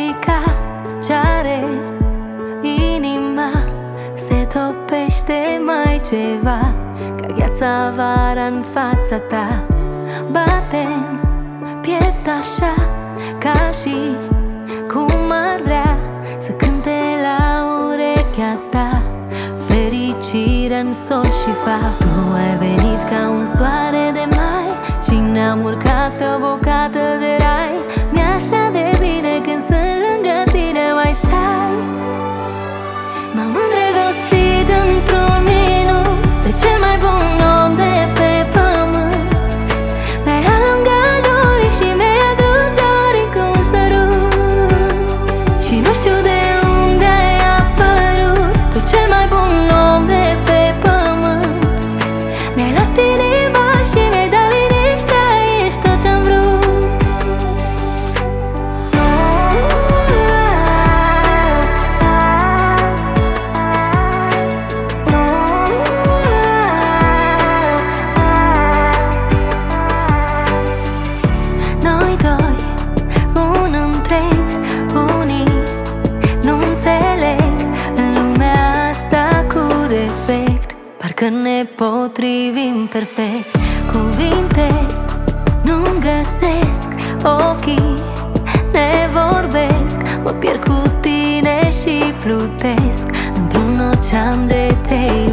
explica ce-are inima. Se topește mai ceva ca gheața vara în fața ta. Bate-n piept așa ca și cum ar vrea să cânte la urechea ta fericire în sol și fa. Tu ai venit ca un soare de mai și ne-am urcat pe o bucată de rai. Mi-e așa de bine când sunt lângă tine, mai stai. M-am îndrăgostit într-un minut de cel mai bun om de pe pământ. Mi-ai alungat dorii și mi-ai adus zorii cu un sărut. Și nu știu de unde ai apărut, tu cel mai bun om de pe pământ. Mi-ai luat inima și mi-ai dat liniștea, ești tot ce-am vrut. Noi doi, un întreg, unii nu înțeleg în lumea asta cu defect. Parcă ne potrivim perfect. Cuvinte nu-mi găsesc, ochii ne vorbesc. Mă pierd cu tine și plutesc într-un ocean de tei.